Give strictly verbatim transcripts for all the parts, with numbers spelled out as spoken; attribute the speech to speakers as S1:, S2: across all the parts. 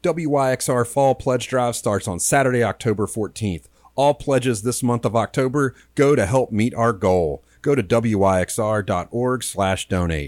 S1: W Y X R Fall Pledge Drive starts on Saturday, October fourteenth. All pledges this month of October go to help meet our goal. Go to W Y X R dot org slash donate.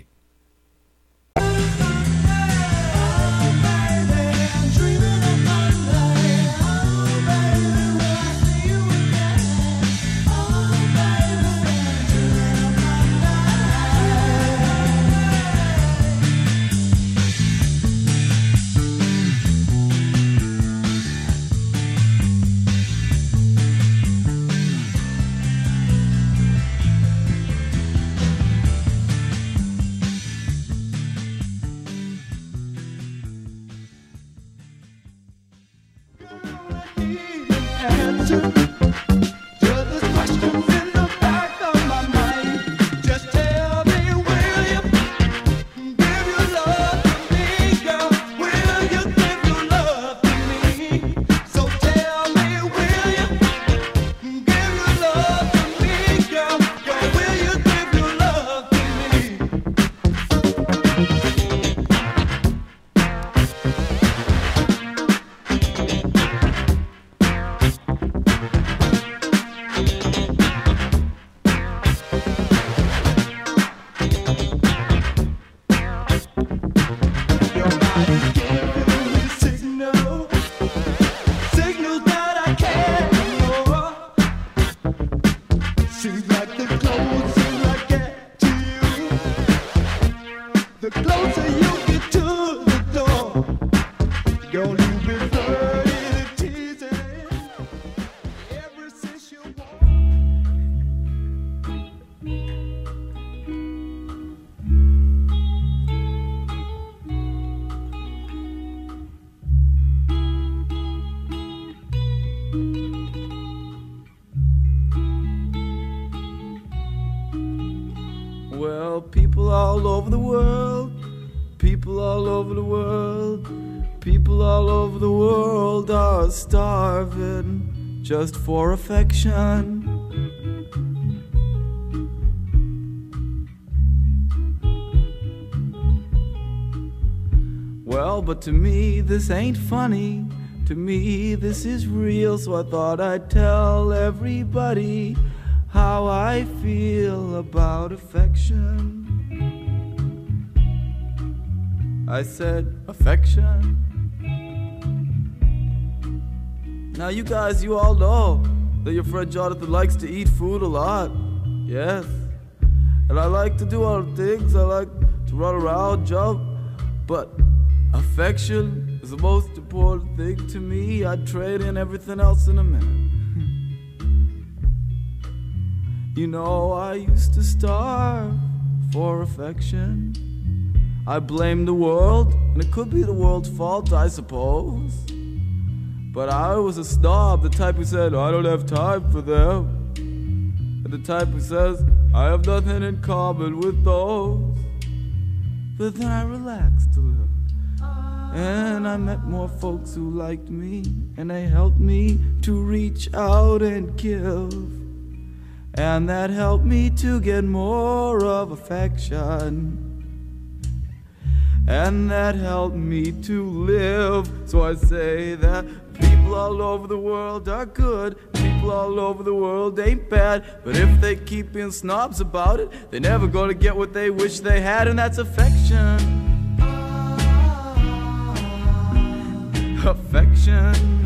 S2: Well, people all over the world, people all over the world, people all over the world are starving just for affection. Well, but to me this ain't funny, to me this is real, so I thought I'd tell everybody how I feel about affection. I said affection. Now you guys, you all know that your friend Jonathan likes to eat food a lot. Yes. And I like to do other things. I like to run around, jump. But affection is the most important thing to me. I'd trade in everything else in a minute. You know, I used to starve for affection. I blamed the world, and it could be the world's fault, I suppose. But I was a snob, the type who said, I don't have time for them. And the type who says, I have nothing in common with those. But then I relaxed a little. And I met more folks who liked me, and they helped me to reach out and give. And that helped me to get more of affection. And that helped me to live. So I say that people all over the world are good, people all over the world ain't bad. But if they keep being snobs about it, they're never gonna get what they wish they had, and that's affection. Affection.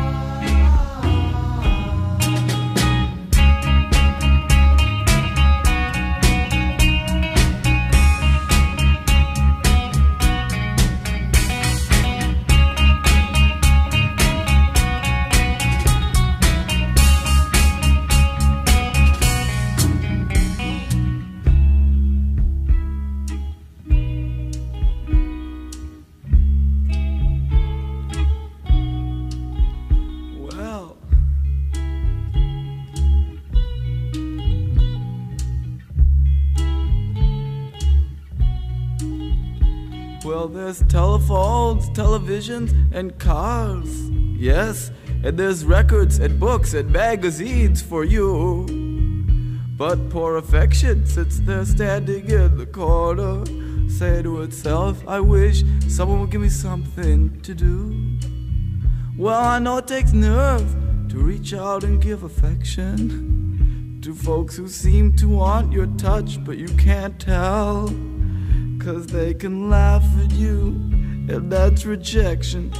S2: Well, there's telephones, televisions, and cars. Yes, and there's records and books and magazines for you. But poor affection sits there standing in the corner, say to itself, I wish someone would give me something to do. Well, I know it takes nerve to reach out and give affection to folks who seem to want your touch, but you can't tell, 'cause they can laugh at you, and that's rejection.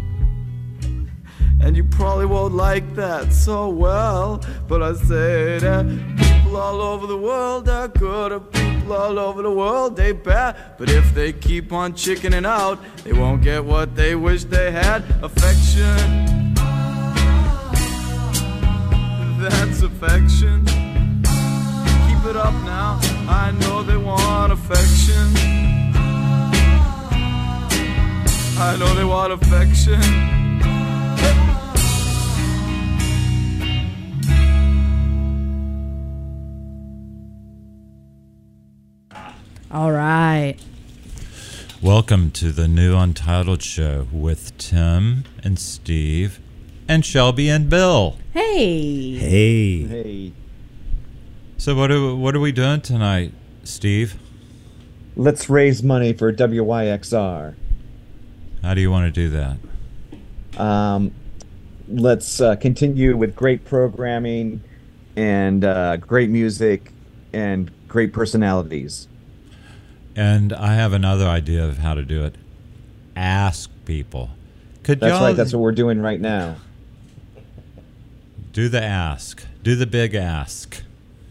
S2: And you probably won't like that so well, but I say that people all over the world are good, and people all over the world they bad. But if they keep on chickening out, they won't get what they wish they had. Affection, that's affection. Keep it up now, I know they want affection. I know they want affection.
S3: All right.
S4: Welcome to the new Untitled Show with Tim and Steve and Shelby and Bill.
S3: Hey.
S5: Hey.
S6: Hey,
S4: So what are what are we doing tonight, Steve?
S6: let's raise money for W Y X R.
S4: How do you want to do that?
S6: Um, let's uh, continue with great programming and uh, great music and great personalities.
S4: And I have another idea of how to do it. Ask people. Could
S6: That's
S4: y'all
S6: right. That's what we're doing right now.
S4: do the ask? Do the big ask.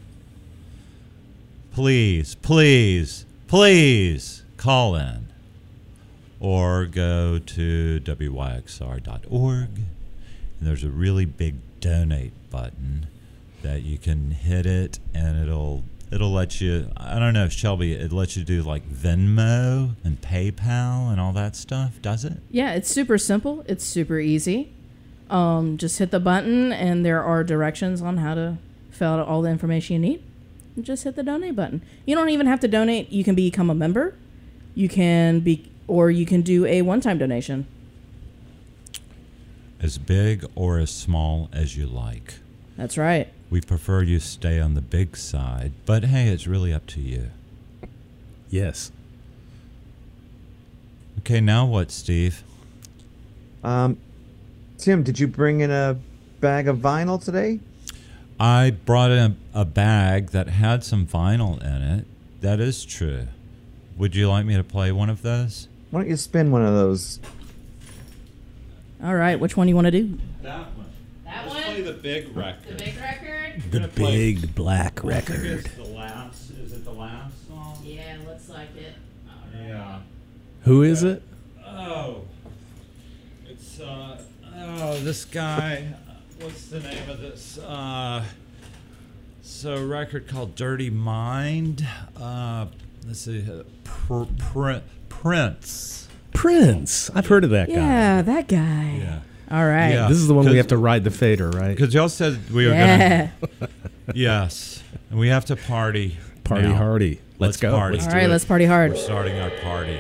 S4: Please, please, please call in. Or go to W Y X R dot org. And there's a really big donate button that you can hit it and it'll it'll let you, I don't know, Shelby, it lets you do like Venmo and PayPal and all that stuff, does it?
S3: Yeah, it's super simple. It's super easy. Um, just hit the button, and there are directions on how to fill out all the information you need. And just hit the donate button. You don't even have to donate. You can become a member. You can be, or you can do a one-time donation.
S4: As big or as small as you like.
S3: That's right.
S4: We prefer you stay on the big side, but hey, it's really up to you.
S5: Yes.
S4: Okay, now what, Steve?
S6: Um, Tim, did you bring in a bag of vinyl today?
S4: I brought in a bag that had some vinyl in it. That is true. Would you like me to play one of those?
S6: Why don't you spin one of those?
S3: All right, which one do you want to do?
S4: That one.
S3: That
S4: Let's play the big record.
S3: big record?
S5: The
S4: gonna play-
S5: big black
S4: I think
S5: record.
S4: it's the last. Is it the last song?
S3: Yeah, looks like it.
S4: Yeah.
S5: Who is it?
S4: Oh. It's uh. Oh, this guy. What's the name of this? Uh. So a record called Dirty Mind. Uh. Let's see. uh, Pr- Pr- Prince.
S5: Prince. I've heard of that guy.
S3: Yeah, that guy.
S4: Yeah.
S3: All right.
S4: Yeah.
S5: This is the one we
S4: Cause-
S5: have to ride the fader, right?
S4: Because y'all said we were
S3: Yeah.
S4: gonna. Yes, and we have to party.
S5: Party
S4: now.
S5: hardy. Let's,
S4: Let's
S5: go.
S4: party.
S5: Let's
S3: All
S5: do
S3: right,
S5: it.
S3: let's party hard.
S4: We're starting our party.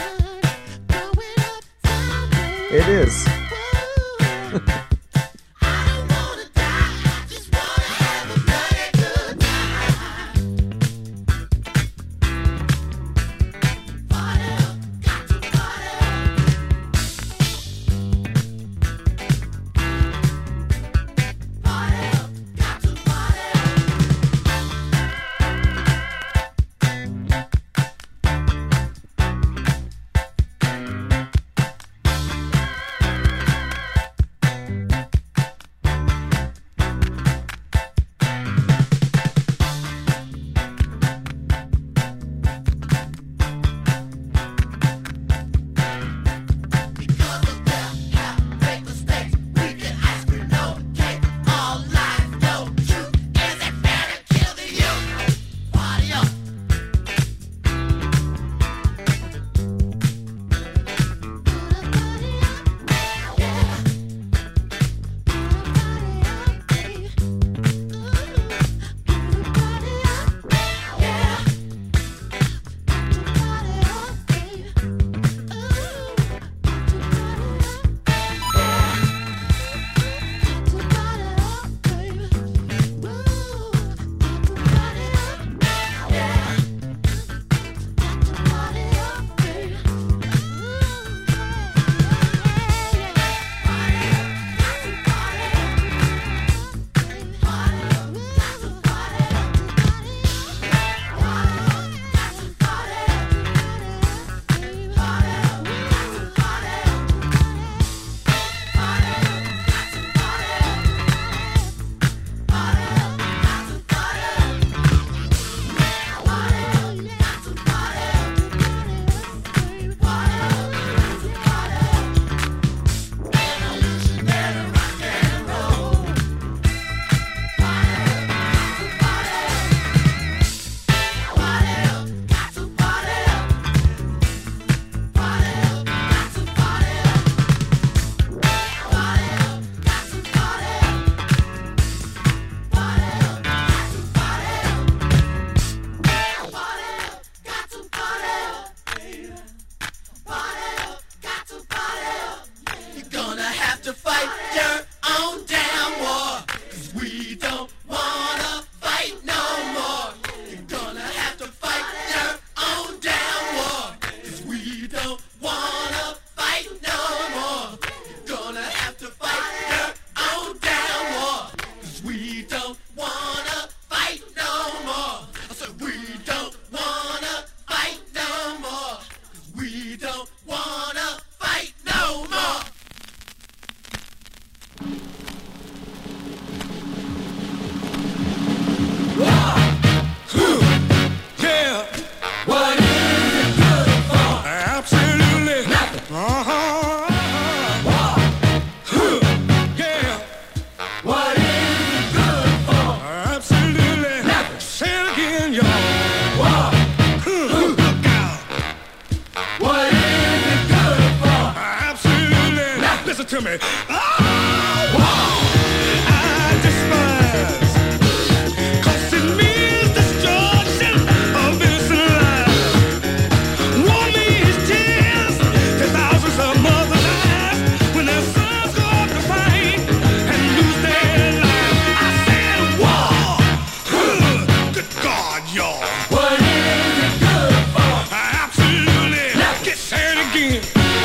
S6: It is.
S7: to me. Oh, I despise. 'Cause it means destruction of innocent lives. War means tears to thousands of mothers' eyes when their sons go off to fight and lose their lives. I said war. Huh. Good God, y'all. What is it good for? Absolutely. Get said again.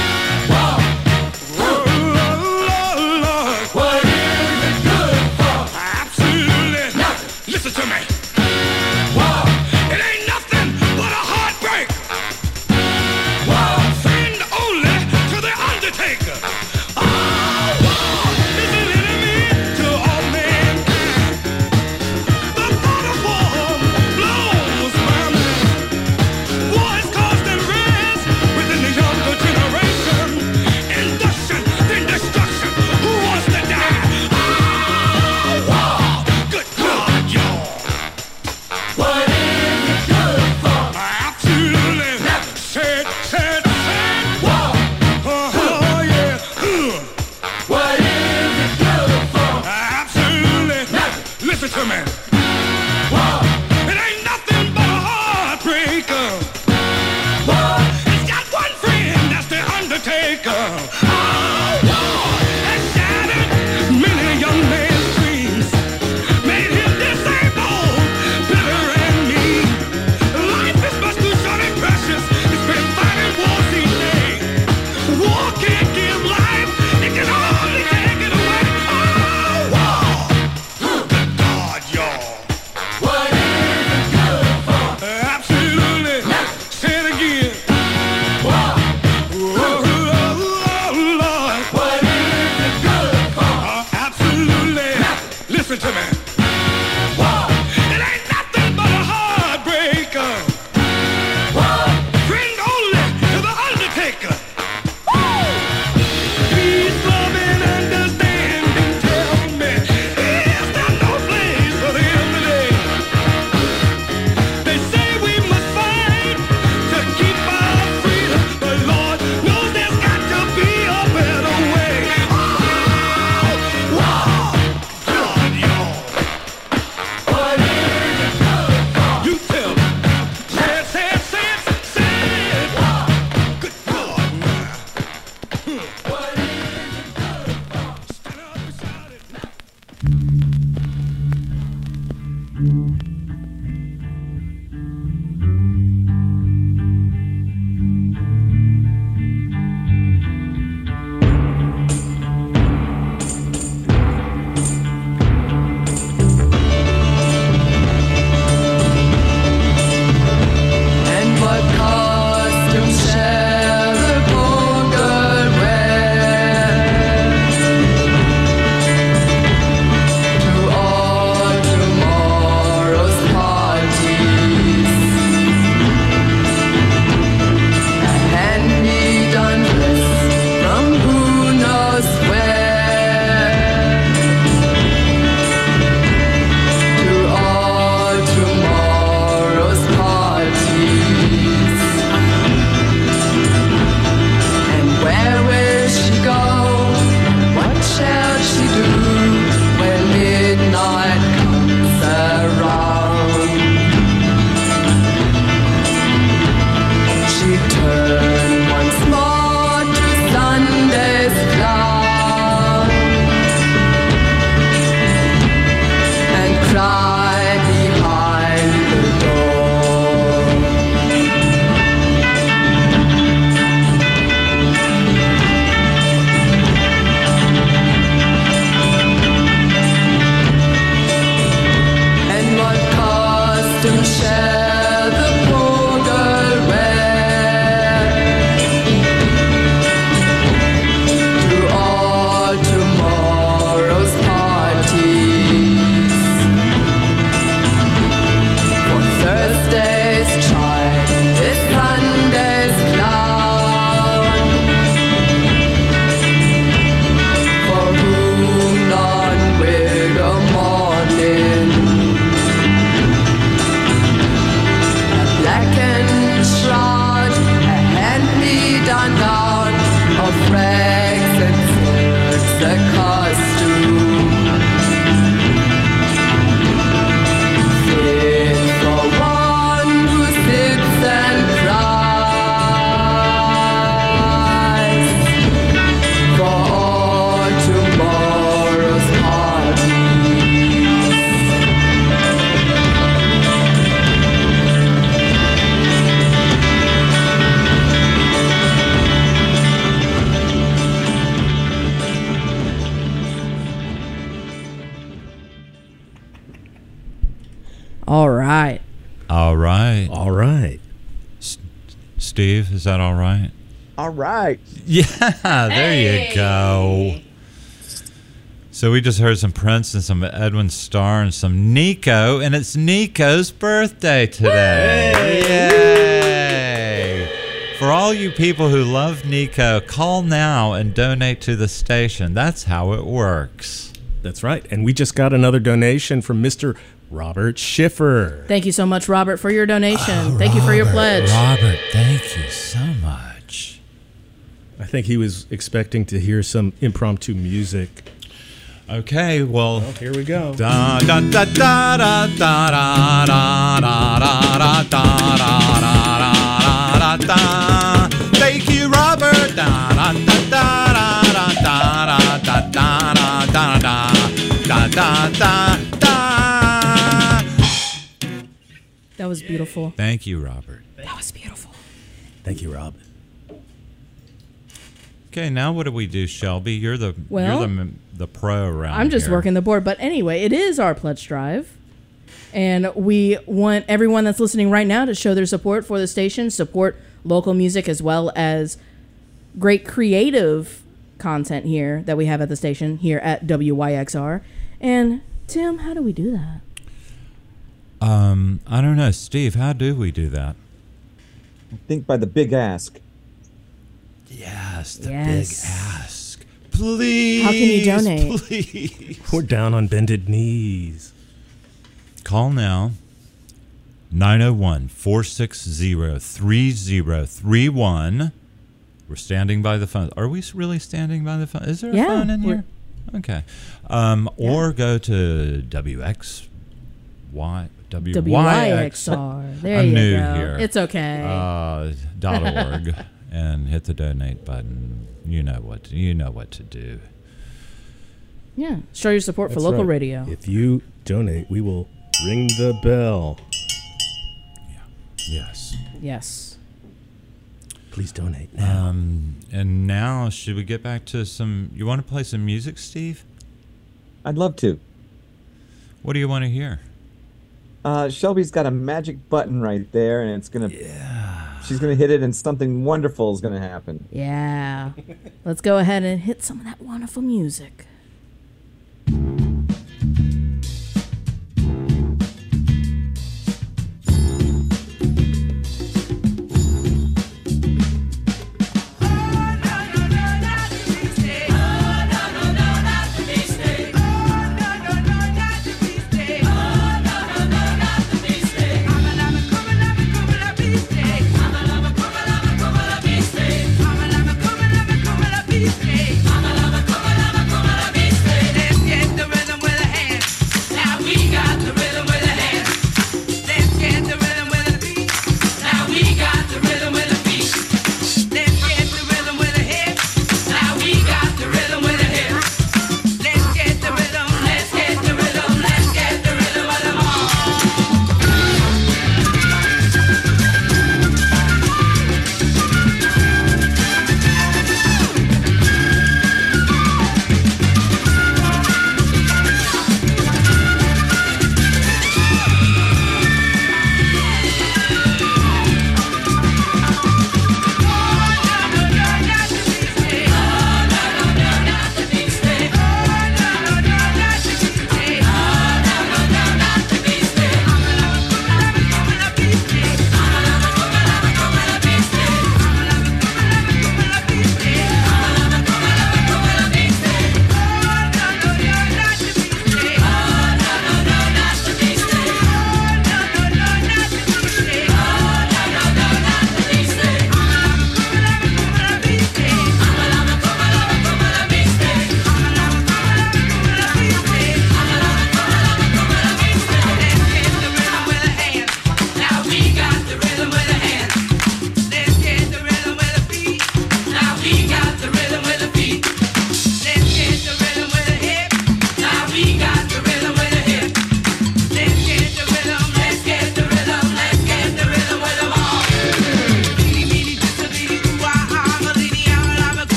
S7: Listen to me. Wow. It ain't nothing but a heartbreak. Wow. Friend only to the undertaker. Oh, wow. Is an enemy to all mankind. The thought of war blows my mind. War has caused unrest within the younger generation. Induction, then destruction. Who wants to die? Oh, wow. Good God, y'all. What is it good for? Absolutely. Said, said, said. Wow. Oh, yeah. Uh. What is it good for? Absolutely. Listen to me. Wow. It ain't nothing but a heartbreaker. Wow. It's got one friend, that's the undertaker. Oh, wow. That shattered many a young man's dreams. Made him disabled, bitter and mean. Life is much too short and precious. It's been fighting wars each day. War can't give life, it can only take it away. Oh, wow. Good God, y'all. What is it good for? Absolutely. Say it again. Wow. Oh, oh, oh, Lord. What is it good for? Uh, absolutely. Listen to me. Wow. It ain't nothing but a heartbreaker. Wow. Friend only to the undertaker. Woo! Peace, love, and understanding. Tell me, is there no place for them today? They say we must fight to keep our freedom, but Lord knows there's got to be a better way. Oh, wow. God, y'all. What is it good for? You tell me. Say it, say it, say it, say it. Good God, now. What is it good for? Stand up and shout it now.
S8: And what costume shall the poor girl wear to all tomorrow's
S3: right.
S4: All right.
S5: All right.
S4: S- Steve, is that all right?
S6: All right.
S4: Yeah, there you go. So we just heard some Prince and some Edwin Starr and some Nico, and it's Nico's birthday today. Yay! For all you people who love Nico, call now and donate to the station. That's how it works.
S5: That's right. And we just got another donation from Mister Robert Schiffer.
S3: Thank you so much, Robert, for your donation. Thank you for your pledge.
S4: Robert, thank you so much.
S5: I think he was expecting to hear some impromptu music.
S4: Okay, well,
S5: Well, here we go.
S4: Da da da da da da da da da da da da da da. Thank you, Robert. Da da da da da da da da da da da da da da.
S3: That was beautiful.
S4: Thank you, Robert.
S3: That was beautiful.
S5: Thank you, Rob.
S4: Okay, now what do we do, Shelby? You're the
S3: Well,
S4: you're the the pro around
S3: I'm just
S4: here.
S3: working the board. But anyway, it is our pledge drive. And we want everyone that's listening right now to show their support for the station, support local music as well as great creative content here that we have at the station here at W Y X R. And Tim, how do we do that?
S4: Um, I don't know, Steve. How do we do that?
S6: I think by the big ask.
S4: Yes, the
S3: Yes.
S4: big ask. Please.
S3: How can you donate?
S4: Please.
S5: We're down on bended knees.
S4: Call now. nine oh one, four six zero, three zero three one. We're standing by the phone. Are we really standing by the phone? Is there a
S3: Yeah,
S4: phone in
S3: we're-
S4: here? Okay. Um, Or go to W X Y. W
S3: W Y X R. There
S4: I'm
S3: you
S4: new
S3: go.
S4: here.
S3: It's okay.
S4: Uh, dot org and hit the donate button. You know what you know what to do.
S3: yeah. Show your support for
S5: That's
S3: local
S5: right.
S3: radio.
S5: If you donate, we will ring the bell.
S4: Yes.
S3: Yes.
S5: Please donate now.
S4: Um, and now should we get back to some? You want to play some music, Steve?
S6: I'd love to.
S4: What do you want to hear?
S6: Uh, Shelby's got a magic button right there, and it's gonna. Yeah. She's gonna hit it, and something wonderful is gonna happen.
S3: Yeah. Let's go ahead and hit some of that wonderful music.
S7: I'm a lover, come a lover, come a lover,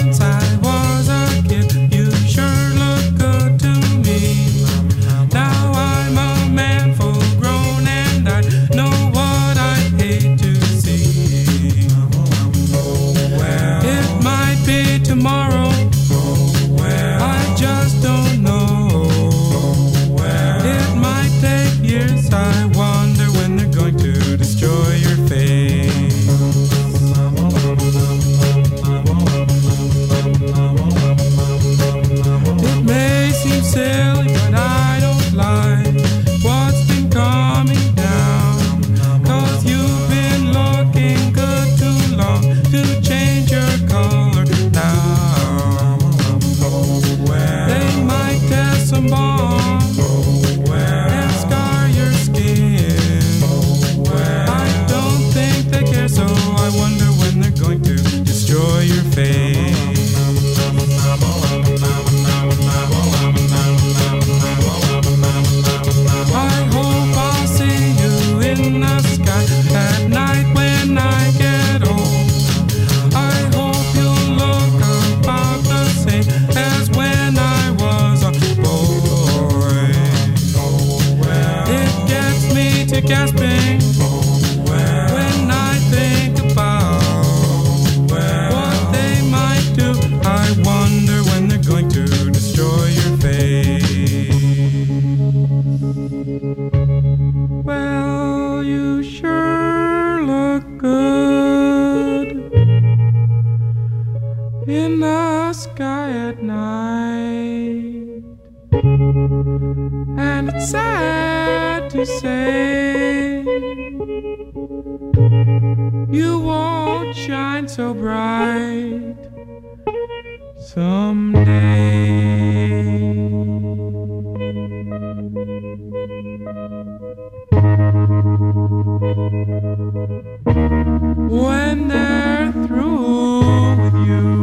S9: since I was a kid. You sure look good to me. Now I'm a man full grown and I know what I hate to see. Well, it might be tomorrow. Well, I just don't know. Well, it might take years. I wonder when they're going to destroy your face. It may seem silly, but I don't like what's been coming down. Cause you've been looking good too long to change your color now. They might test some bombs and scar your skin. I don't think they care, so I wonder when they're going to destroy your face. I hope I'll see you in the sky at night when I get old. I hope you'll look about the same as when I was a boy. It gets me to gasping when I think about what they might do. I wonder when they're going to destroy your face. Well, you sure look good in the sky at night. And it's sad to say you won't shine so bright when they're through with you.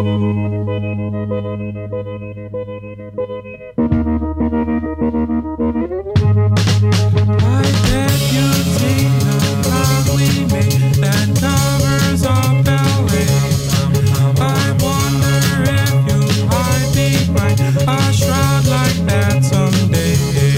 S9: I bet you've seen the love we made that covers up L A. I wonder if you'll hide behind a shroud like that someday.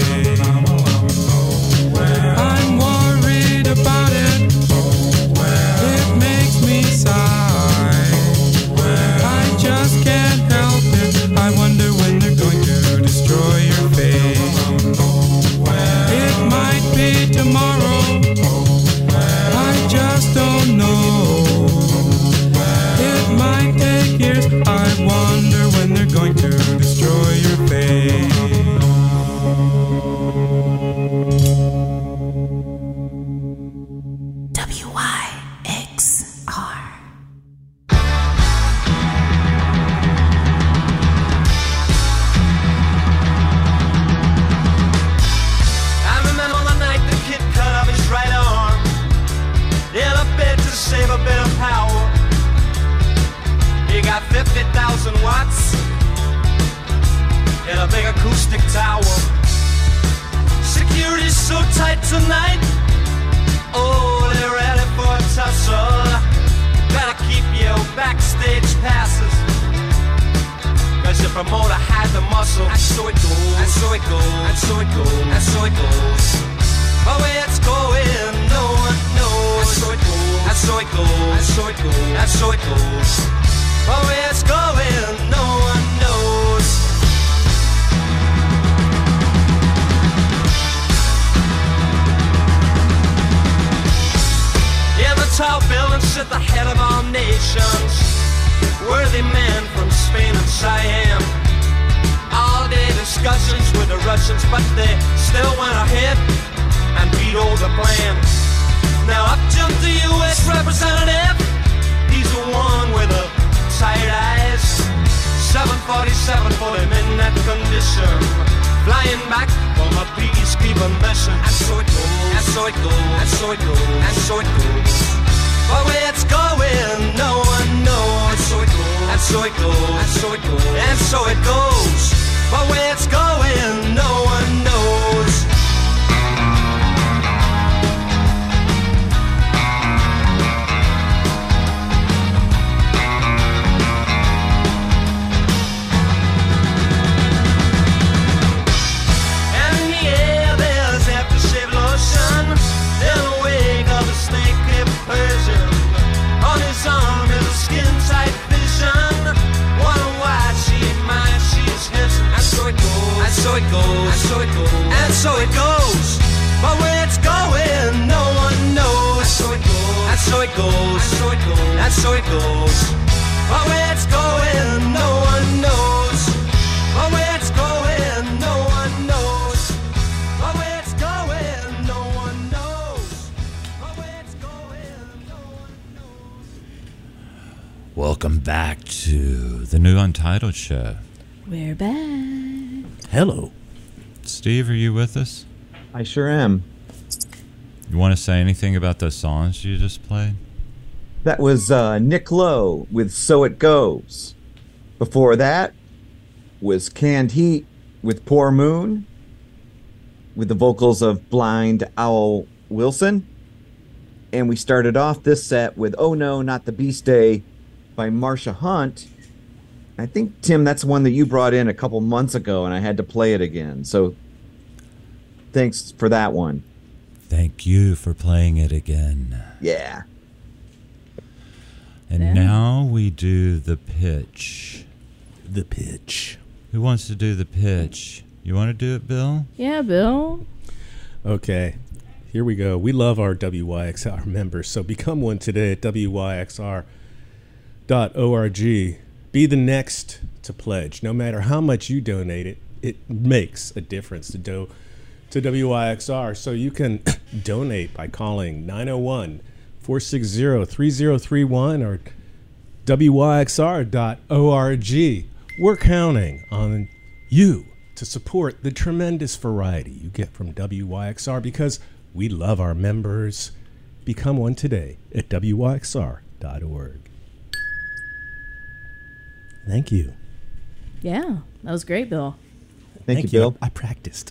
S9: I'm worried about it. It makes me sigh. I just can't help it. I wonder when they're going to destroy your face. It might be tomorrow. I just don't know. It might take years. I wonder when they're going to destroy your face.
S10: W Y X R.
S11: I remember the night the kid cut off his right arm in a bid to save a bit of power. He got fifty thousand watts in a big acoustic tower. Security's so tight tonight. Oh, they're ready for a tussle. Gotta keep your backstage passes, cause your promoter had the muscle. And so it goes, and so it goes, and so it goes, and so it goes. But where it's going, no one knows. And so it goes, and so it goes, and so it goes, and so it goes. But where it's going, no one knows. In the tall building sit the head of all nations, worthy men from Spain and Siam. All day discussions with the Russians, but they still went ahead and vetoed the plan. Now up jumped the U S representative. He's the one with the tight eyes. seven forty-seven put him in that condition, flying back from a peacekeeping mission. And so it goes, and so it goes, and so it goes, and so it goes. But where it's going, no one knows. And so it goes, and so it goes, and so it goes, and so it goes. But where it's going, no one knows. goes, and so it goes, and so it goes. But where it's going, no one knows. And so it goes, and so it goes, and so it goes, and so it goes. But where it's going, no one knows. But where it's going, no one knows. But where it's going, no one knows. But where it's going, no one knows.
S4: Welcome back to the new Untitled Show.
S3: We're back.
S5: Hello.
S4: Steve, are you with us?
S6: I sure am.
S4: You want to say anything about those songs you just played?
S6: That was uh, Nick Lowe with So It Goes. Before that was Canned Heat with Poor Moon, with the vocals of Blind Owl Wilson. And we started off this set with Oh No, Not the Beast Day by Marsha Hunt. I think, Tim, that's one that you brought in a couple months ago, and I had to play it again. So thanks for that one.
S4: Thank you for playing it again.
S6: Yeah.
S4: And
S3: Yeah.
S4: now we do the pitch.
S5: The pitch.
S4: Who wants to do the pitch? You want to do it, Bill?
S3: Yeah, Bill.
S5: Okay. Here we go. We love our W Y X R members, so become one today at W Y X R dot org. Be the next to pledge. No matter how much you donate, it it makes a difference to do to W Y X R. So you can donate by calling nine oh one, four six zero, three zero three one or W Y X R dot org. We're counting on you to support the tremendous variety you get from W Y X R because we love our members. Become one today at W Y X R dot org. Thank you.
S3: Yeah, that was great, Bill.
S6: Thank, you, Bill.
S5: I practiced.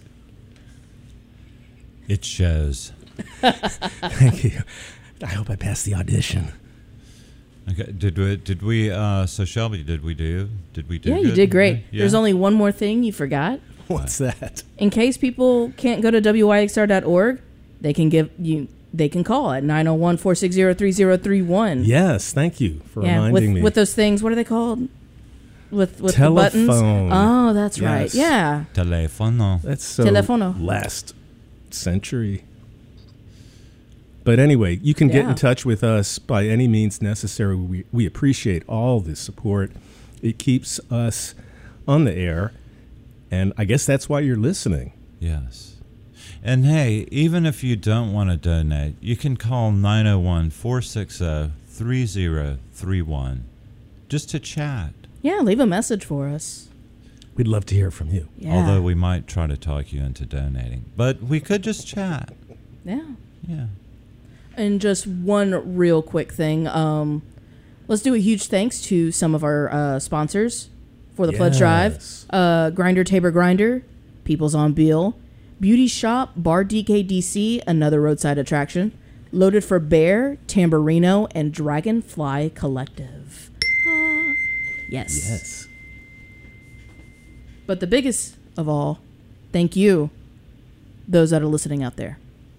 S4: It shows.
S5: Thank you. I hope I passed the audition.
S4: Okay. Did we? Did we? Uh, so Shelby, did we do? Did we do?
S3: Yeah, you
S4: good?
S3: did great.
S4: Yeah?
S3: There's only one more thing you forgot.
S5: What's that?
S3: In case people can't go to W Y X R dot org, they can give you. They can call at nine oh one, four six zero, three zero three one.
S5: Yes, thank you for
S3: Yeah,
S5: reminding
S3: with,
S5: me.
S3: with those things. What are they called? With with the buttons.
S5: Telephone.
S3: Oh, that's
S5: Yes.
S3: right. Yeah.
S4: Telefono.
S5: That's so
S3: Telefono.
S5: last century. But anyway, you can get
S3: Yeah.
S5: in touch with us by any means necessary. We, we appreciate all the support. It keeps us on the air, and I guess that's why you're listening.
S4: Yes. And hey, even if you don't want to donate, you can call nine oh one, four six zero, three zero three one just to chat.
S3: Yeah, leave a message for us.
S5: We'd love to hear from you.
S3: Yeah.
S4: Although we might try to talk you into donating. But we could just chat.
S3: Yeah.
S4: Yeah.
S3: And just one real quick thing. Um, let's do a huge thanks to some of our uh, sponsors for the pledge drive.
S5: Yes.
S3: Uh, Grinder Tabor Grinder, People's on Beale, Beauty Shop, Bar D K D C, another roadside attraction, Loaded for Bear, Tamburino, and Dragonfly Collective. Ah, yes.
S5: Yes.
S3: But the biggest of all, thank you, those that are listening out there.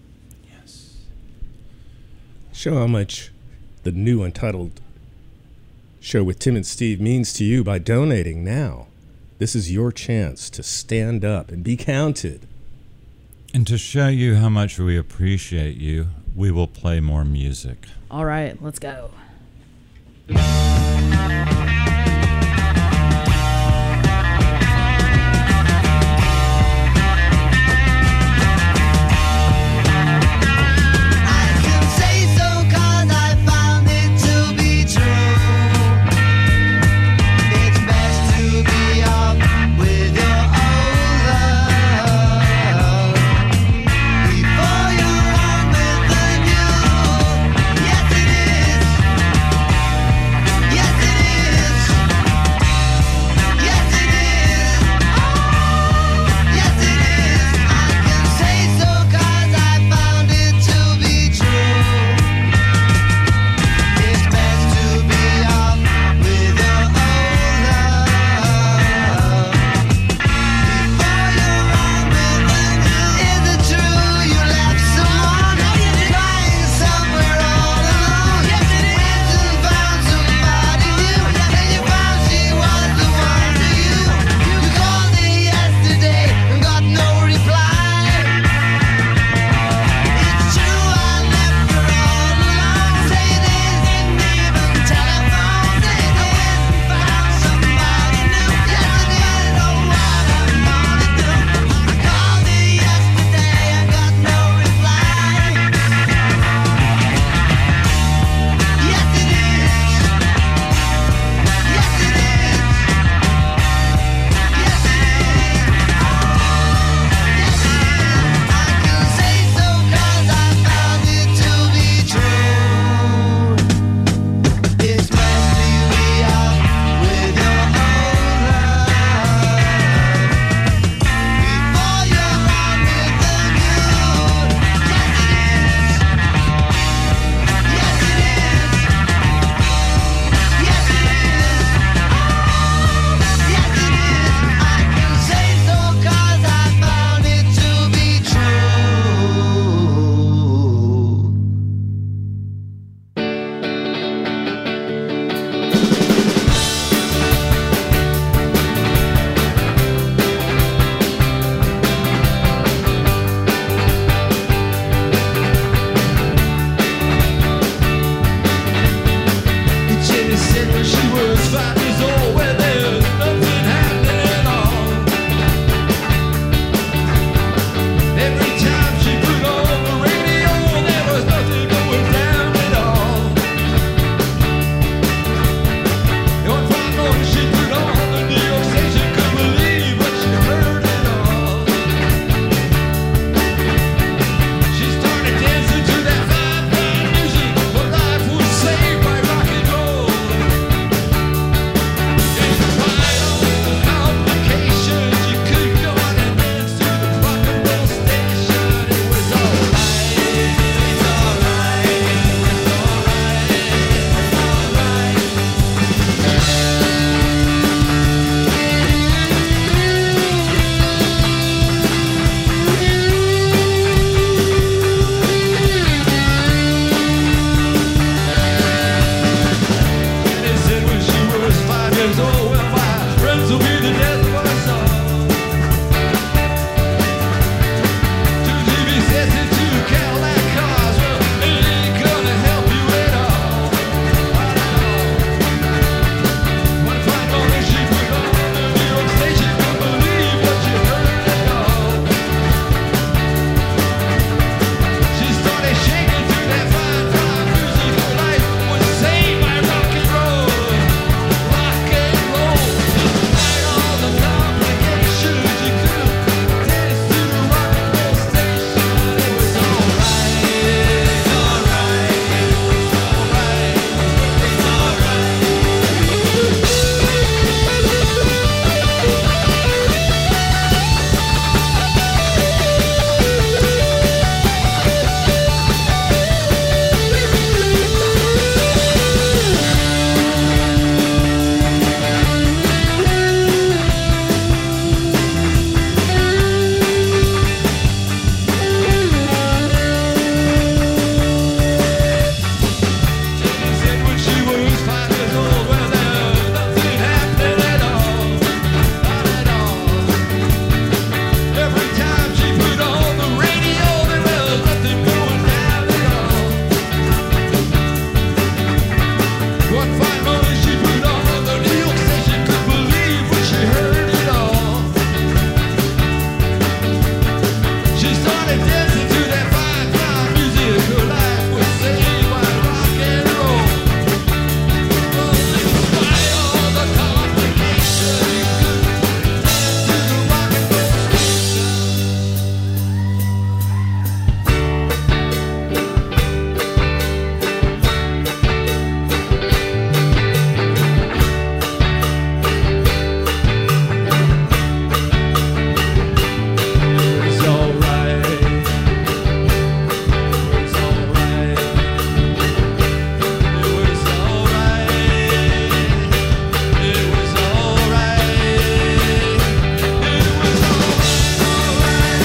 S5: Show how much the new Untitled Show with Tim and Steve means to you by donating now. This is your chance to stand up and be counted.
S4: And to show you how much we appreciate you, we will play more music.
S3: All right, let's go.
S12: Before you're on with the new, yes it is.
S2: she was five years old, where there's nothing happening at all. Every time she put on the radio, there was nothing going down at all. And one fine morning she put on the New York station, couldn't believe what she heard at all. She started dancing to that fine, fine music, but life was saved by rock and roll. In spite of the complications, you could go on and dance to the rock and roll station. It was alright, it's alright, it's alright, it's alright. They said when she was five years old, well, my friends will be the death of us all. Two T V sets and two Cadillac cars, well, it ain't gonna help you at all. Not at all. One fine morning she put on the New York station, couldn't believe what she heard at all. She started shaking to that fine, fine music. Her life was saved by rock and roll. Rock and roll. Despite all the complications, you could dance to the rock and roll station. It was alright, it's alright, it's alright, it's She said when she was five years old, well, there's nothing happening at all. Not at all. Every time she put on the radio, there was nothing going down at all. One fine morning she put on the New York station, couldn't believe what she heard at all. She started dancing to that fine, fine music. Her life was saved by rock and roll. Well, despite all the complications, you could dance to the rock and roll station. It's alright, it's alright, it was alright, it was alright, it was alright,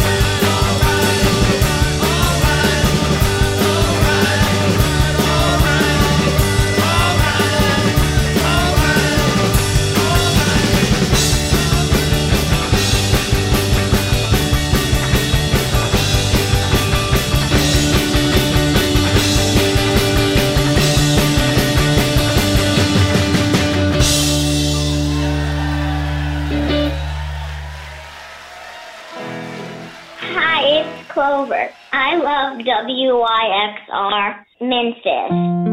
S12: Hi, it's Clover. I love W Y X R Memphis.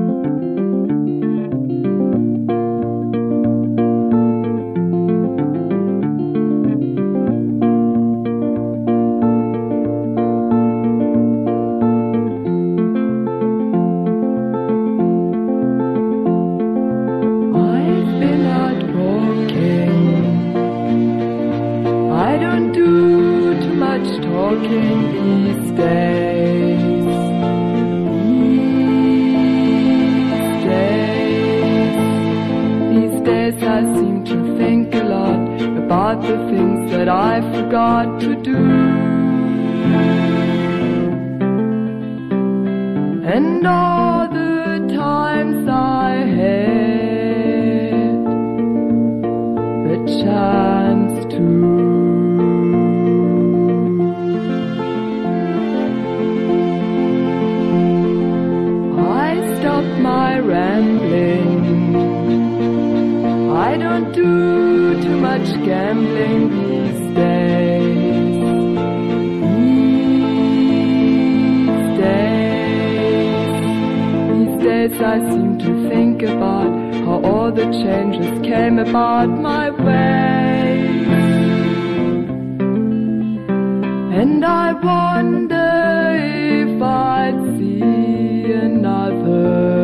S8: I've been out walking. I don't do too much talking these days. These days. These days I seem to think a lot about the things that I forgot to do. And all the times I had the chance to. I stopped my rambling won't do too much gambling these days. These days, these days I seem to think about how all the changes came about my way. And I wonder if I'd see another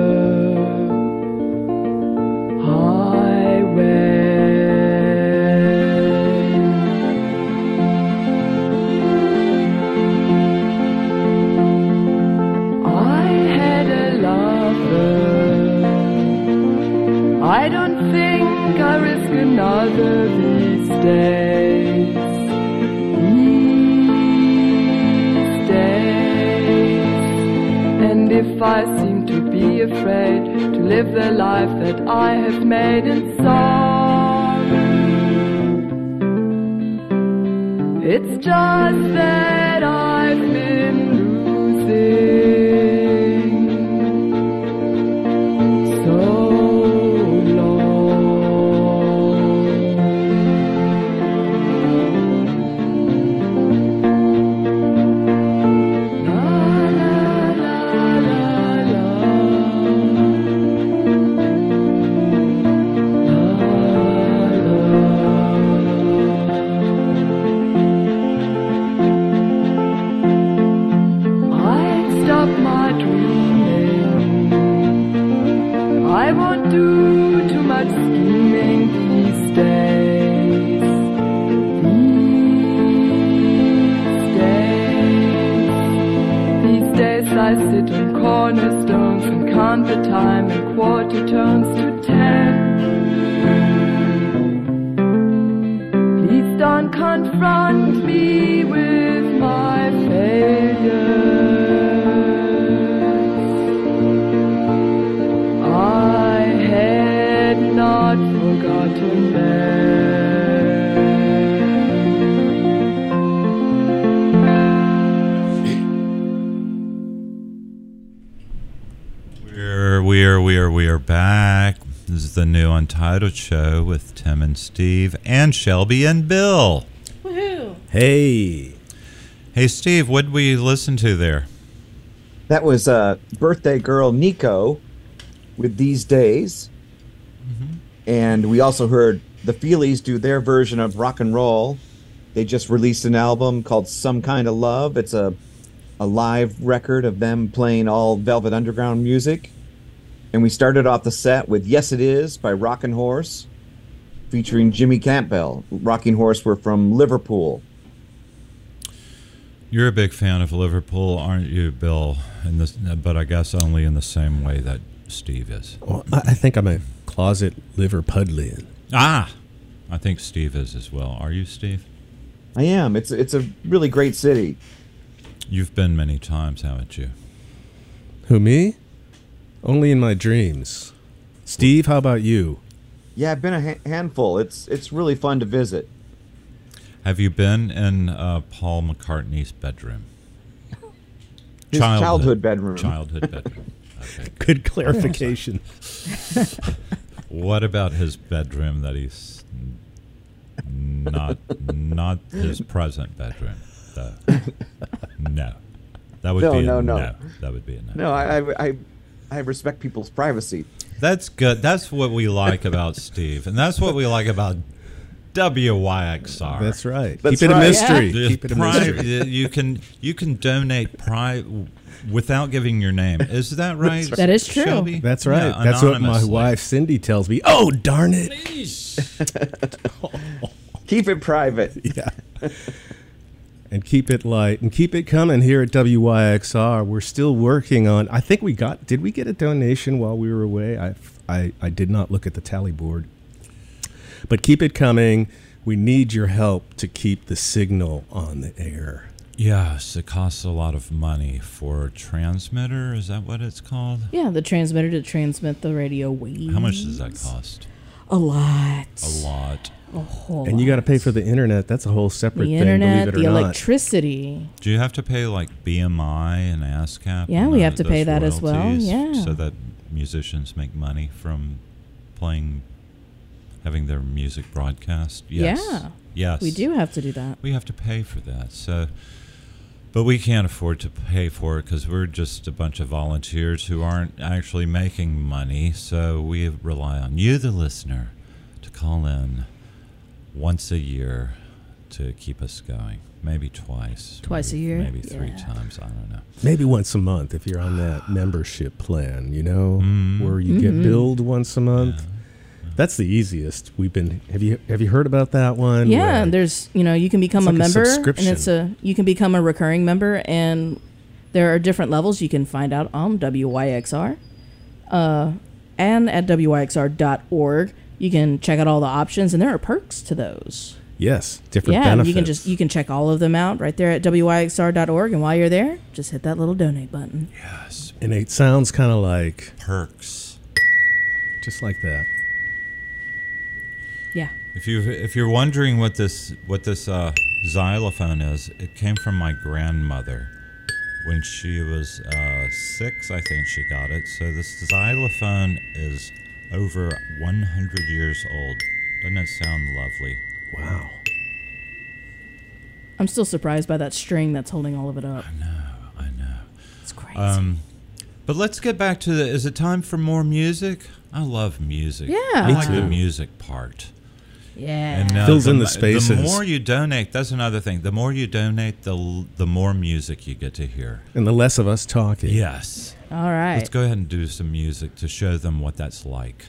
S8: I don't think I risk another these days. These days. And if I seem to be afraid to live the life that I have made in sorrow, it's just that I've been losing so. I won't do too much scheming these days. These days, these days I sit on cornerstones and count the time in quarter turns to ten. Please don't confront me with my failures. Not forgotten
S4: We're we are we are we are back. This is the new Untitled Show with Tim and Steve and Shelby and Bill.
S3: Woohoo!
S5: Hey,
S4: hey, Steve, what did we listen to there?
S6: That was uh, birthday girl Nico with These Days. And we also heard the Feelies do their version of rock and roll. They just released an album called Some Kind of Love. It's a, a live record of them playing all Velvet Underground music. And we started off the set with Yes It Is by Rockin' Horse, featuring Jimmy Campbell. Rockin' Horse were from Liverpool.
S4: You're a big fan of Liverpool, aren't you, Bill? In this, but I guess only in the same way that Steve is.
S5: Well, I think I'm a closet Liverpudlian.
S4: Ah, I think Steve is as well. Are you, Steve?
S6: I am. It's it's a really great city.
S4: You've been many times, haven't you?
S5: Who, me? Only in my dreams. Steve, how about you?
S6: Yeah, I've been a ha- handful. It's it's really fun to visit.
S4: Have you been in uh, Paul McCartney's bedroom?
S6: His childhood, childhood bedroom.
S4: Childhood bedroom. Okay.
S5: Good clarification.
S4: What about his bedroom that he's not not his present bedroom? Though? No, that would
S6: no,
S4: be a
S6: no, no,
S4: no. That would be a no.
S6: No, I, I, I respect people's privacy.
S4: That's good. That's what we like about Steve, and that's what we like about W Y X R.
S5: That's right.
S6: That's
S5: Keep it
S6: right.
S5: a mystery.
S4: Yeah.
S5: Keep it a
S4: Pri-
S5: mystery.
S4: You can you can donate pri- without giving your name. Is that right?
S3: That's right. That is true.
S4: Shelby?
S5: That's right.
S4: Yeah,
S5: That's what my
S4: anonymously.
S5: wife Cindy tells me. Oh, darn it.
S6: Keep it private.
S5: Yeah. And keep it light and keep it coming here at W Y X R. We're still working on. I think we got. Did we get a donation while we were away? I, I, I did not look at the tally board. But keep it coming. We need your help to keep the signal on the air.
S4: Yes, it costs a lot of money for a transmitter. Is that what it's called?
S3: Yeah, the transmitter to transmit the radio waves.
S4: How much does that cost?
S3: A lot.
S4: A lot.
S3: A whole
S5: And you got to
S3: lot.
S5: pay for the internet. That's a whole separate
S3: the
S5: thing.
S3: internet,
S5: believe it or
S3: the
S5: not.
S3: electricity.
S4: Do you have to pay like B M I and ASCAP?
S3: Yeah,
S4: and
S3: we
S4: tho-
S3: have to pay
S4: those
S3: that as well,
S4: royalties
S3: yeah.
S4: So that musicians make money from playing having their music broadcast. Yes.
S3: Yeah.
S4: Yes.
S3: We do have to do that.
S4: We have to pay for that. So, but we can't afford to pay for it because we're just a bunch of volunteers who aren't actually making money. So we rely on you, the listener, to call in once a year to keep us going. Maybe twice.
S3: Twice
S4: maybe,
S3: a year?
S4: Maybe three
S3: Yeah.
S4: times. I don't know.
S5: Maybe once a month if you're on that membership plan, you know,
S4: Mm.
S5: where you
S3: Mhm.
S5: get billed once a month.
S4: Yeah.
S5: That's the easiest. We've been. Have you have you heard about that one?
S3: Yeah,
S5: Where-
S3: and there's you know you can become
S5: It's
S3: a
S5: like a
S3: member, and
S5: subscription.
S3: it's a you can become a recurring member, and there are different levels you can find out on W Y X R, uh, and at W Y X R dot org you can check out all the options, and there are perks to those.
S5: Yes, different
S3: yeah,
S5: benefits.
S3: you can just you can check all of them out right there at W Y X R dot org, and while you're there, just hit that little donate button.
S4: Yes.
S5: and it sounds kind of like
S4: Perks.
S5: just like that.
S3: Yeah.
S4: If you if you're wondering what this what this uh, xylophone is, it came from my grandmother when she was uh, six. I think she got it. So this xylophone is over one hundred years old. Doesn't it sound lovely?
S5: Wow.
S3: I'm still surprised by that string that's holding all of it up.
S4: I know. I know.
S3: It's crazy.
S4: Um, but let's get back to the. Is it time for more music? I love music.
S3: Yeah.
S4: I
S3: Me
S4: like the
S5: too.
S4: music part.
S3: yeah.
S4: And, uh,
S5: Fills in the
S4: m-
S5: spaces.
S4: The more you donate, that's another thing. The more you donate, the l- the more music you get to hear.
S5: And the less of us talking.
S4: Yes.
S3: all right.
S4: Let's go ahead and do some music to show them what that's like.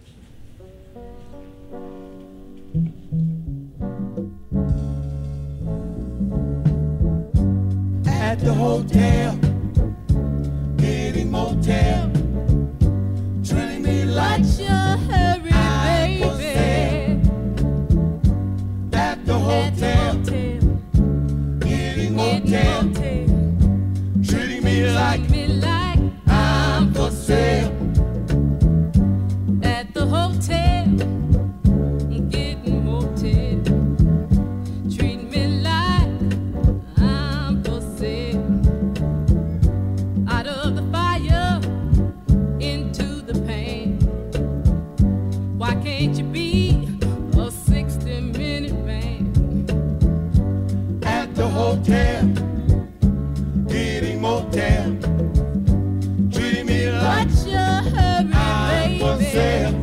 S7: At the hotel, getting motel, treating me like
S8: your hurry,
S7: I'm for
S8: baby.
S7: sale. At the hotel, getting motel, treating me like
S8: me like
S7: I'm for sale.
S8: at the hotel, getting motel. Treat me like I'm for sale. Out of the fire, into the pain. Why can't you be a sixty minute man?
S7: At the hotel, getting motel, treating me like
S8: What's your hurry,
S7: I'm for
S8: baby?
S7: sale.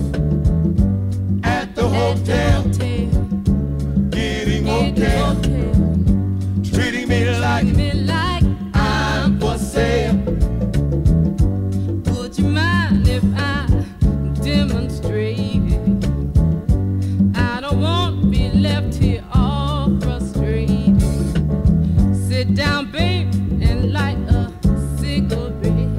S7: At the
S8: At the
S7: hotel,
S8: hotel,
S7: getting
S8: getting
S7: motel,
S8: motel.
S7: treating me like
S8: Treat me like
S7: I'm for sale.
S8: Would you mind if I demonstrated? I don't want to be left here all frustrated. Sit down, babe, and light a cigarette.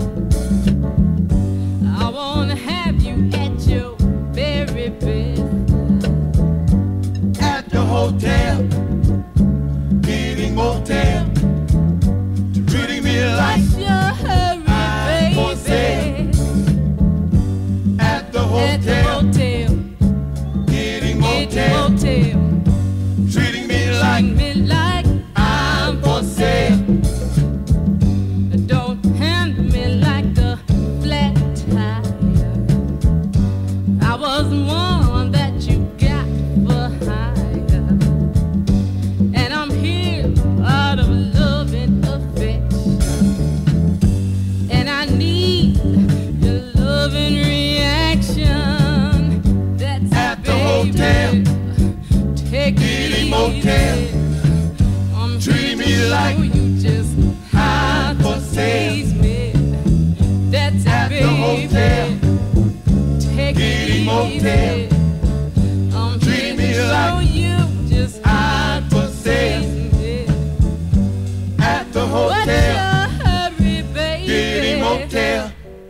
S8: I want to have you at your very best.
S7: At the hotel, getting motel, treating me like
S8: What's your hurry,
S7: I'm for sale.
S8: baby?
S7: at the
S8: At the
S7: hotel,
S8: hotel,
S7: getting
S8: getting
S7: motel,
S8: motel.
S7: treating me like
S8: Treat me like
S7: I'm for sale.
S8: Don't handle me like a flat tire. I was one that you got for hire, and I'm here out of love and affection, and I need your love and reaction. That's
S7: At the
S8: baby.
S7: hotel,
S8: Take
S7: getting
S8: it
S7: motel,
S8: easy. I'm
S7: treating
S8: here
S7: me
S8: to
S7: like
S8: show you just how
S7: I'm for
S8: to
S7: sale.
S8: please me. That's
S7: At
S8: it,
S7: the
S8: baby.
S7: hotel,
S8: Take
S7: getting
S8: it
S7: motel,
S8: easy. I'm
S7: treating
S8: here
S7: me
S8: to show
S7: like
S8: you just how
S7: I'm
S8: to
S7: for sale.
S8: please me.
S7: At the
S8: What's
S7: hotel,
S8: your hurry, baby?
S7: getting motel.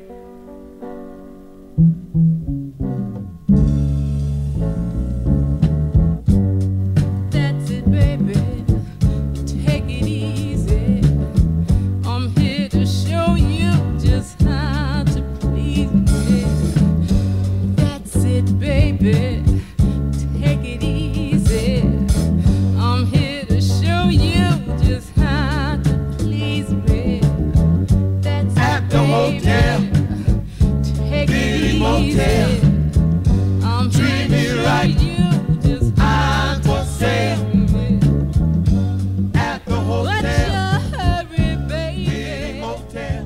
S8: That's it, baby. Take it easy. I'm here to show you just how to please me. That's it, baby. Take it easy. I'm here to show you just how to please me. That's
S7: At
S8: it,
S7: the
S8: baby.
S7: hotel,
S8: Take it
S7: getting
S8: easy.
S7: motel,
S8: I'm
S7: treat
S8: here
S7: me
S8: to show for you just how to say
S7: At the hotel.
S8: what's your hurry, baby?
S7: Any motel.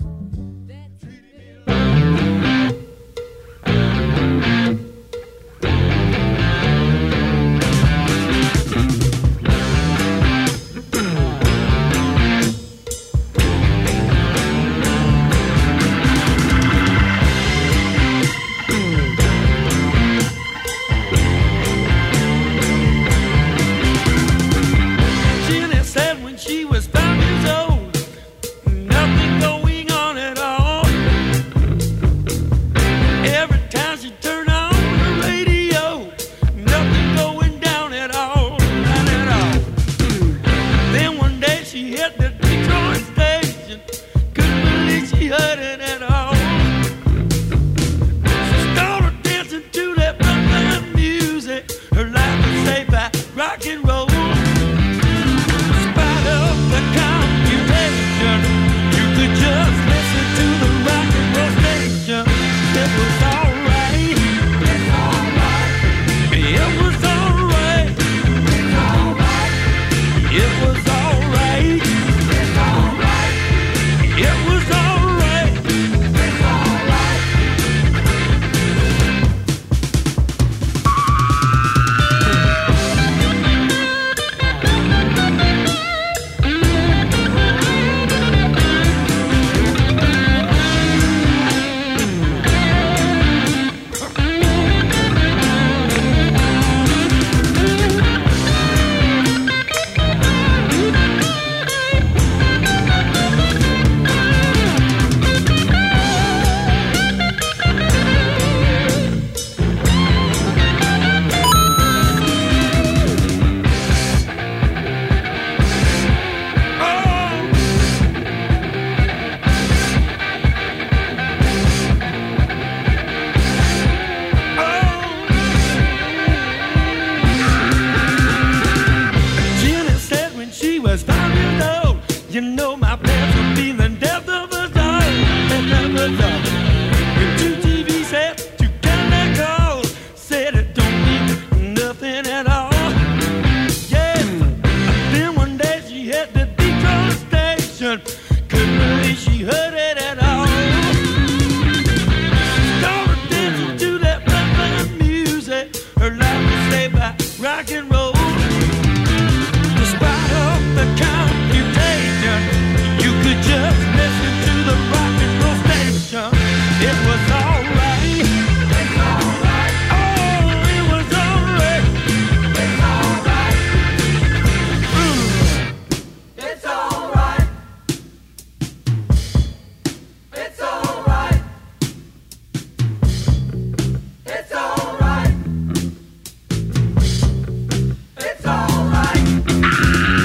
S11: Jenny said when she was five years old, nothing going on at all. Every time she turned on the radio, nothing going down at all, not at all. Then one day she hit the Detroit station, couldn't believe she heard it at all. She started dancing to that frontline music, her life was saved by rock and roll. Spite of the computation, you could just listen to the rock and roll station. It was alright. It's alright. It was alright. It's alright. It was alright. It's alright. It was alright. It's alright. Jenny said when she was five years old, you know my parents would be the death of us all, death of us all. With two T V sets, two Cadillac calls, said it don't mean nothing at all. Yes, then one day she hit the Detroit station, couldn't believe she heard it at all. Started dancing to that frontline music, her life was saved by rock and roll. Despite of the computation, you could just listen to the rock and roll station. It was alright. It's alright. Oh, it was alright. It's alright. It's alright. It's alright. It's alright. It's alright.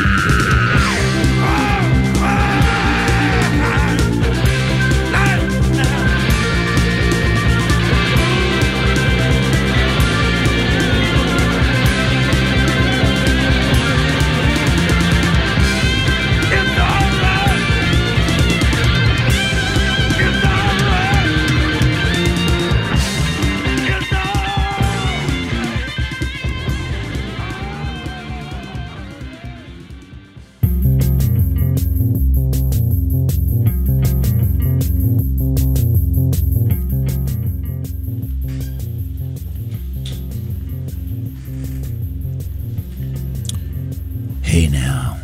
S4: Hey now.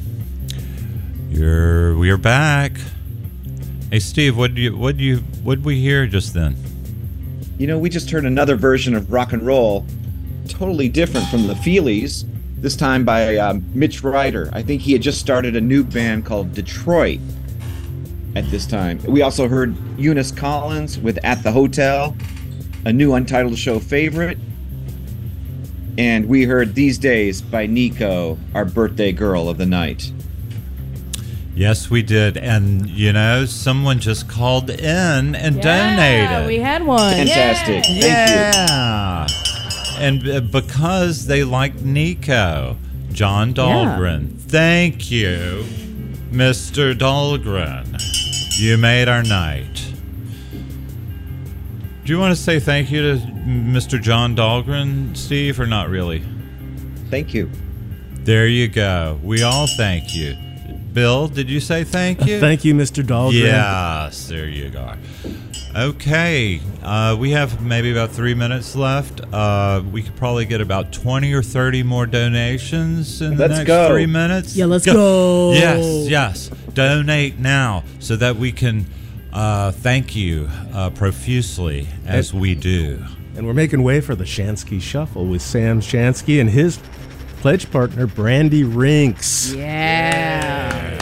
S4: You're we're back. Hey Steve, what do you what do you what did we hear just then?
S6: You know, we just heard another version of rock and roll, totally different from the Feelies, this time by um, Mitch Ryder. I think he had just started a new band called Detroit at this time. We also heard Eunice Collins with At the Hotel, a new Untitled Show favorite. And we heard These Days by Nico, our birthday girl of the night.
S4: Yes, we did. And, you know, someone just called in and
S3: Yeah,
S4: donated.
S3: we had one.
S6: Fantastic.
S3: Yay.
S6: Thank
S4: Yeah. And uh, because they like Nico, John Dahlgren. Thank you, Mister Dahlgren. You made our night. Do you want to say thank you to Mister John Dahlgren, Steve, or not really?
S6: Thank you.
S4: There you go. We all thank you. Bill, did you say thank you?
S5: Thank you, Mister Dahlgren.
S4: Yes, there you go. Okay, uh, we have maybe about three minutes left. Uh, we could probably get about twenty or thirty more donations in the
S6: Let's
S4: next
S6: go.
S4: three minutes.
S3: Yeah, let's go.
S4: Yes, yes. Donate now so that we can uh, thank you uh, profusely as we do.
S5: And we're making way for the Shansky Shuffle with Sam Shansky and his pledge partner, Brandy Rinks.
S3: Yeah.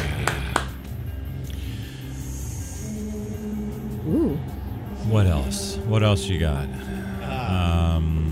S3: Ooh.
S4: What else? What else you got? Um,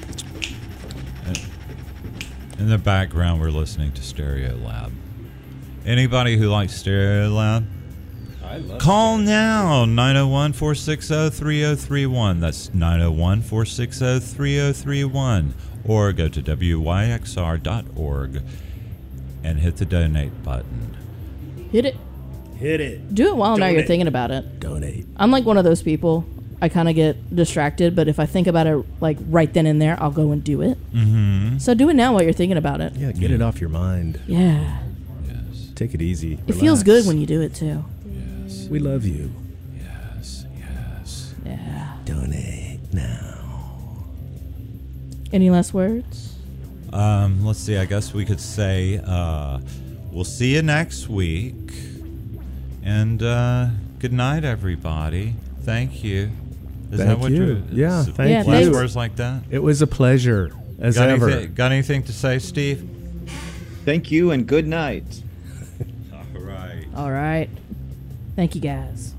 S4: in the background, we're listening to Stereo Lab. Anybody who likes Stereo Lab?
S5: I love
S4: Call now, nine oh one, four six oh, three oh three one. That's nine oh one, four six oh, three oh three one. Or go to W Y X R dot org and hit the donate button.
S3: Hit it.
S5: Hit it.
S3: Do it while now you're
S5: Donate.
S3: thinking about it.
S5: Donate.
S3: I'm like one of those people. I kind of get distracted, but if I think about it like right then and there, I'll go and do it.
S4: Mm-hmm.
S3: So do it now while you're thinking about it.
S5: Yeah, get it off your mind.
S3: Yeah.
S4: Yes.
S5: Take it easy.
S3: It feels good when you do it too.
S4: Yes.
S5: We love you.
S4: Yes. Yes.
S3: Yeah.
S5: Donate now.
S3: Any last words?
S4: Um, let's see. I guess we could say uh, we'll see you next week. And uh, good night, everybody. Thank you. Is
S5: Thank
S4: that what
S5: you.
S4: you're,
S5: Yeah,
S4: is-
S5: thank
S3: Yeah,
S4: last
S3: thanks.
S4: words like that?
S5: It was a pleasure, as
S4: got
S5: ever.
S4: Anything, got anything to say, Steve?
S6: Thank you and good night.
S4: All right.
S3: All right. Thank you guys.